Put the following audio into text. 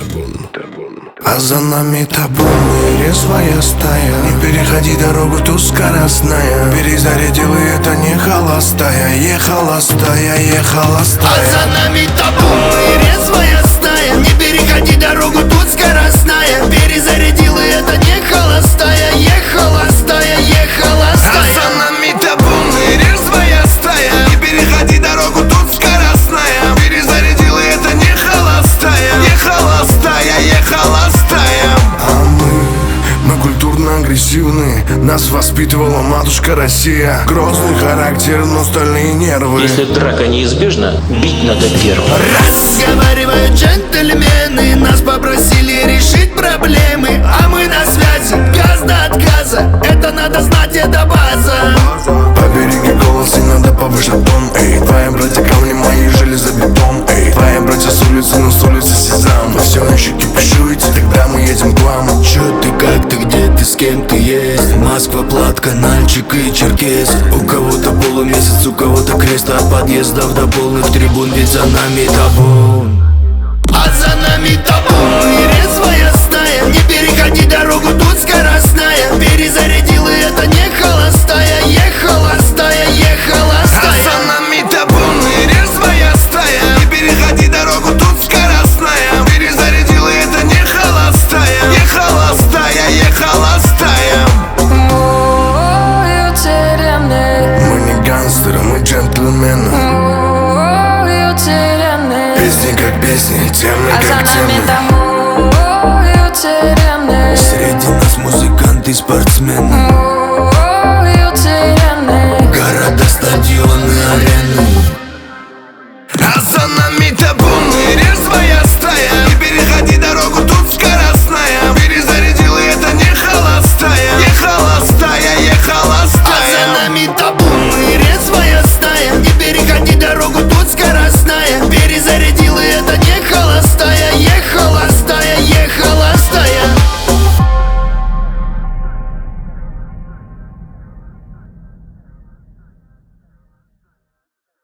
А за нами табун и резвая стая. Не переходи дорогу, тут скоростная. Перезарядила, и это не холостая. Ехала стая, А за нами табун и резвая стая. Не переходи дорогу, тут скоростная. Перезарядила, и это не холостая. Ехала стая. А за нами табун и резвая стая. Не переходи дорогу, тут скоростная. Перезарядила, и это не холостая. Ехала стая. А мы культурно агрессивны. Нас воспитывала матушка Россия. Грозный характер, но стальные нервы. Если драка неизбежна, бить надо первым. Разговаривают джентльмены. Нас попросили решить проблемы. А мы на связи, газ до отказа. Это надо знать, это база. Побереги голос, и надо повышать тон. Эй, твои братья камни, мои железобетон. Эй, твои братья с улицы, но с улицы Сезам. Вы все еще кипишуете, тогда мы едем к вам. Чё ты, как ты, где ты, с кем ты есть? Москва, Платка, Нальчик и Черкес. У кого-то полумесяц, у кого-то крест. От подъездов до полных трибун, ведь за нами табун. А за нами табун и резвая стая. Не переходи дорогу, тут скоростная. Перезарядила, это не холостая. Ехала стая. А за нами табун и резвая стая. Не переходи дорогу, тут скоростная. Перезарядила, это не холостая. Ехала стая. Мы не гангстеры, мы джентльмены. Песни как песни, темы как темы. Среди нас музыканты и спортсмены. Города, стадионы, арены.